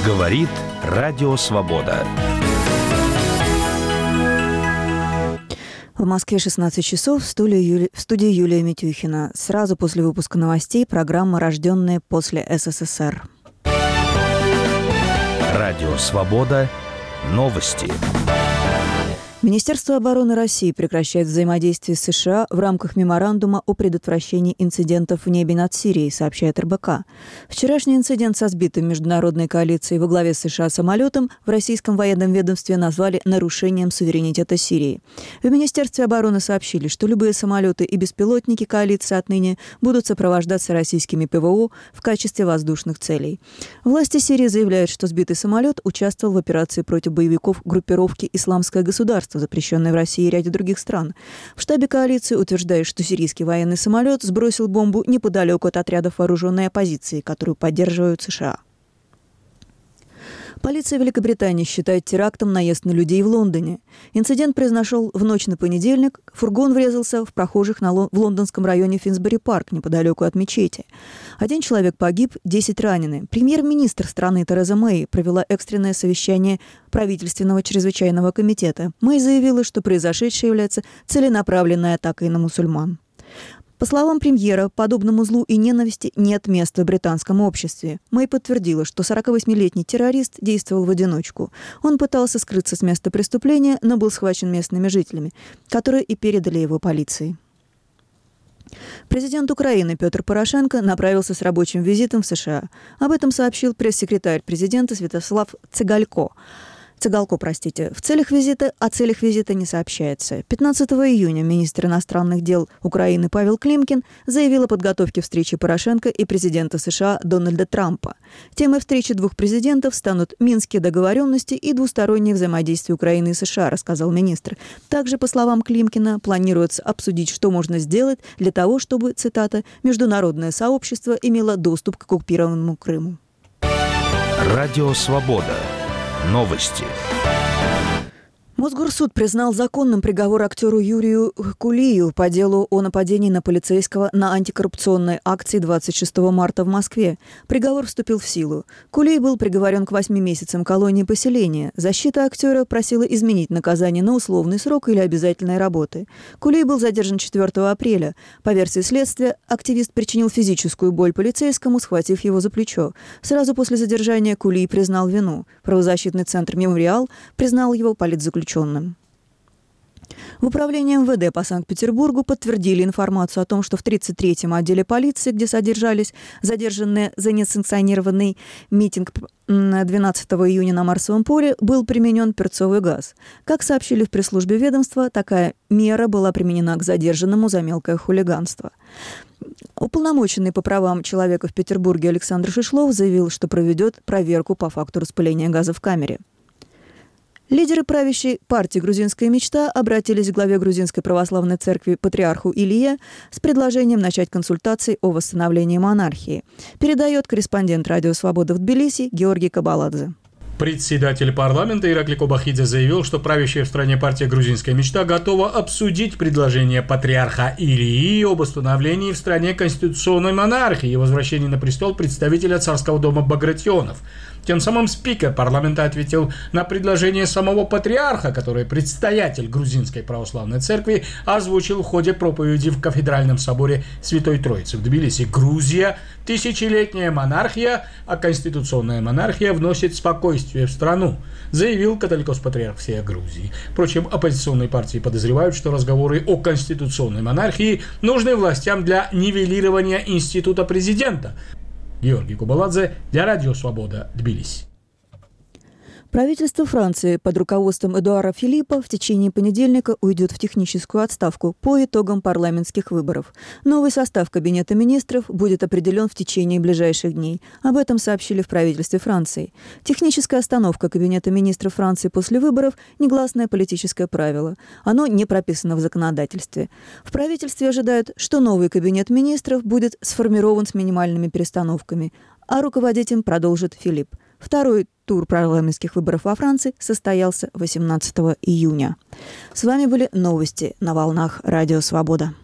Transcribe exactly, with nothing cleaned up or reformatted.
Говорит Радио Свобода. В Москве шестнадцать часов, в студии, Юли... в студии Юлия Митюхина. Сразу после выпуска новостей программа «Рожденные после СССР». Радио Свобода. Новости. Министерство обороны России прекращает взаимодействие с США в рамках меморандума о предотвращении инцидентов в небе над Сирией, сообщает эр бэ ка. Вчерашний инцидент со сбитым международной коалицией во главе с США самолетом в российском военном ведомстве назвали нарушением суверенитета Сирии. В Министерстве обороны сообщили, что любые самолеты и беспилотники коалиции отныне будут сопровождаться российскими пэ вэ о в качестве воздушных целей. Власти Сирии заявляют, что сбитый самолет участвовал в операции против боевиков группировки «Исламское государство», запрещенной в России и ряде других стран. В штабе коалиции утверждают, что сирийский военный самолет сбросил бомбу неподалеку от отрядов вооруженной оппозиции, которую поддерживают США. Полиция Великобритании считает терактом наезд на людей в Лондоне. Инцидент произошел в ночь на понедельник. Фургон врезался в прохожих на лон- в лондонском районе Финсбери-парк, неподалеку от мечети. Один человек погиб, десять ранены. Премьер-министр страны Тереза Мэй провела экстренное совещание правительственного чрезвычайного комитета. Мэй заявила, что произошедшее является целенаправленной атакой на мусульман. По словам премьера, подобному злу и ненависти нет места в британском обществе. Мэй подтвердила, что сорокавосьмилетний террорист действовал в одиночку. Он пытался скрыться с места преступления, но был схвачен местными жителями, которые и передали его полиции. Президент Украины Петр Порошенко направился с рабочим визитом в США. Об этом сообщил пресс-секретарь президента Святослав Цыгалько. Цыгалко, простите. В целях визита, о целях визита не сообщается. пятнадцатого июня министр иностранных дел Украины Павел Климкин заявил о подготовке встречи Порошенко и президента США Дональда Трампа. Темой встречи двух президентов станут минские договоренности и двустороннее взаимодействие Украины и США, рассказал министр. Также, по словам Климкина, планируется обсудить, что можно сделать для того, чтобы, цитата, «международное сообщество имело доступ к оккупированному Крыму». Радио Свобода. Новости. Мосгорсуд признал законным приговор актеру Юрию Кулию по делу о нападении на полицейского на антикоррупционной акции двадцать шестого марта в Москве. Приговор вступил в силу. Кулий был приговорен к восьми месяцам колонии поселения. Защита актера просила изменить наказание на условный срок или обязательной работы. Кулий был задержан четвёртого апреля. По версии следствия, активист причинил физическую боль полицейскому, схватив его за плечо. Сразу после задержания Кулий признал вину. Правозащитный центр «Мемориал» признал его политзаключенным. В управлении эм вэ дэ по Санкт-Петербургу подтвердили информацию о том, что в тридцать третьем отделе полиции, где содержались задержанные за несанкционированный митинг двенадцатого июня на Марсовом поле, был применен перцовый газ. Как сообщили в пресс-службе ведомства, такая мера была применена к задержанному за мелкое хулиганство. Уполномоченный по правам человека в Петербурге Александр Шишлов заявил, что проведет проверку по факту распыления газа в камере. Лидеры правящей партии «Грузинская мечта» обратились к главе Грузинской православной церкви патриарху Илье с предложением начать консультации о восстановлении монархии. Передает корреспондент «Радио Свобода» в Тбилиси Георгий Кабаладзе. Председатель парламента Ираклий Кобахидзе заявил, что правящая в стране партия «Грузинская мечта» готова обсудить предложение патриарха Ильи об установлении в стране конституционной монархии и возвращении на престол представителя царского дома Багратионов. Тем самым спикер парламента ответил на предложение самого патриарха, которое предстоятель Грузинской православной церкви озвучил в ходе проповеди в кафедральном соборе Святой Троицы в Тбилиси. Грузия – тысячелетняя монархия, а конституционная монархия вносит спокойствие в страну, заявил католикос-патриарх всей Грузии. Впрочем, оппозиционные партии подозревают, что разговоры о конституционной монархии нужны властям для нивелирования института президента. Георгий Кабаладзе для Радио Свобода, Тбилиси. Правительство Франции под руководством Эдуара Филиппа в течение понедельника уйдет в техническую отставку по итогам парламентских выборов. Новый состав Кабинета министров будет определен в течение ближайших дней. Об этом сообщили в правительстве Франции. Техническая остановка Кабинета министров Франции после выборов – негласное политическое правило. Оно не прописано в законодательстве. В правительстве ожидают, что новый Кабинет министров будет сформирован с минимальными перестановками, а руководить им продолжит Филипп. Второй тур парламентских выборов во Франции состоялся восемнадцатого июня. С вами были новости на волнах Радио Свобода.